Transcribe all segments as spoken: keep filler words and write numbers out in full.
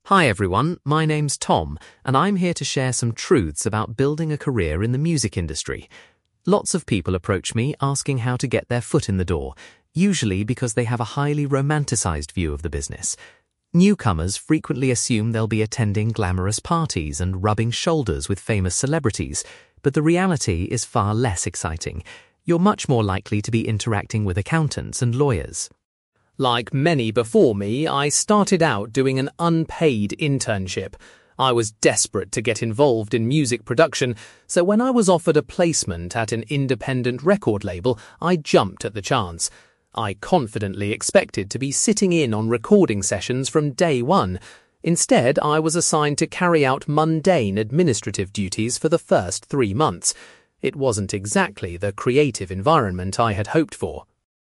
Hi everyone, my name's Tom, and I'm here to share some truths about building a career in the music industry. Lots of people approach me asking how to get their foot in the door, usually because they have a highly romanticized view of the business. Newcomers frequently assume they'll be attending glamorous parties and rubbing shoulders with famous celebrities, but the reality is far less exciting. You're much more likely to be interacting with accountants and lawyers. Like many before me, I started out doing an unpaid internship. I was desperate to get involved in music production, so when I was offered a placement at an independent record label, I jumped at the chance. I confidently expected to be sitting in on recording sessions from day one. Instead, I was assigned to carry out mundane administrative duties for the first three months. It wasn't exactly the creative environment I had hoped for.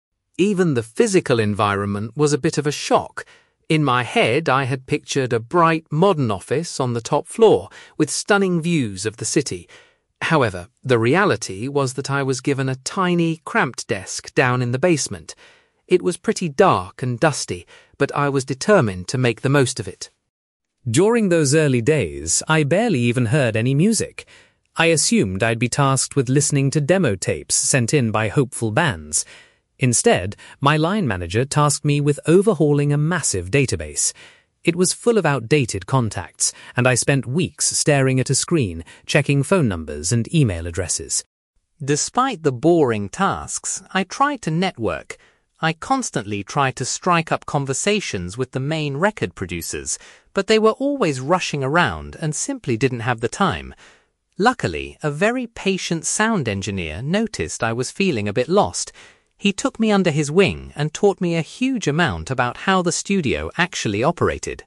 Even the physical environment was a bit of a shock. In my head, I had pictured a bright, modern office on the top floor with stunning views of the city. However, the reality was that I was given a tiny, cramped desk down in the basement. It was pretty dark and dusty, but I was determined to make the most of it. During those early days, I barely even heard any music. I assumed I'd be tasked with listening to demo tapes sent in by hopeful bands. Instead, my line manager tasked me with overhauling a massive database. It was full of outdated contacts, and I spent weeks staring at a screen, checking phone numbers and email addresses. Despite the boring tasks, I tried to network. I constantly tried to strike up conversations with the main record producers, but they were always rushing around and simply didn't have the time. Luckily, a very patient sound engineer noticed I was feeling a bit lost. He took me under his wing and taught me a huge amount about how the studio actually operated.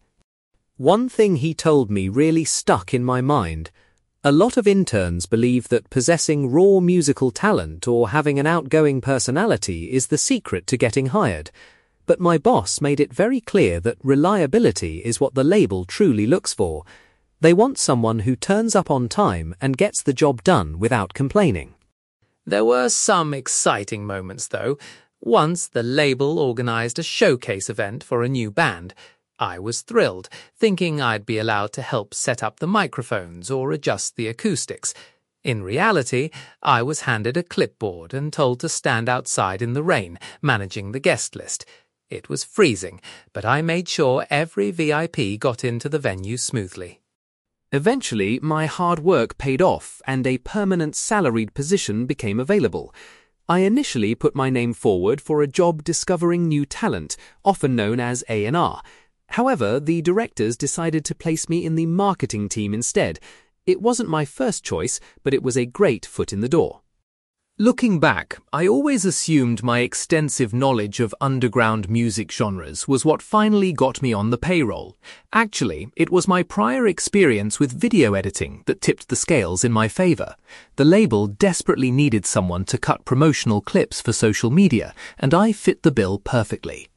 One thing he told me really stuck in my mind. A lot of interns believe that possessing raw musical talent or having an outgoing personality is the secret to getting hired. But my boss made it very clear that reliability is what the label truly looks for. They want someone who turns up on time and gets the job done without complaining. There were some exciting moments, though. Once the label organized a showcase event for a new band. I was thrilled, thinking I'd be allowed to help set up the microphones or adjust the acoustics. In reality, I was handed a clipboard and told to stand outside in the rain, managing the guest list. It was freezing, but I made sure every V I P got into the venue smoothly. Eventually, my hard work paid off and a permanent salaried position became available. I initially put my name forward for a job discovering new talent, often known as A and R. However, the directors decided to place me in the marketing team instead. It wasn't my first choice, but it was a great foot in the door. Looking back, I always assumed my extensive knowledge of underground music genres was what finally got me on the payroll. Actually, it was my prior experience with video editing that tipped the scales in my favor. The label desperately needed someone to cut promotional clips for social media, and I fit the bill perfectly.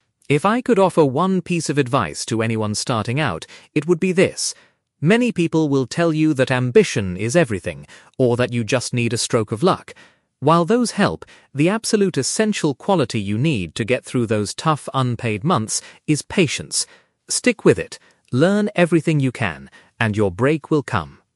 If I could offer one piece of advice to anyone starting out, it would be this. Many people will tell you that ambition is everything, or that you just need a stroke of luck. While those help, the absolute essential quality you need to get through those tough unpaid months is patience. Stick with it, learn everything you can, and your break will come.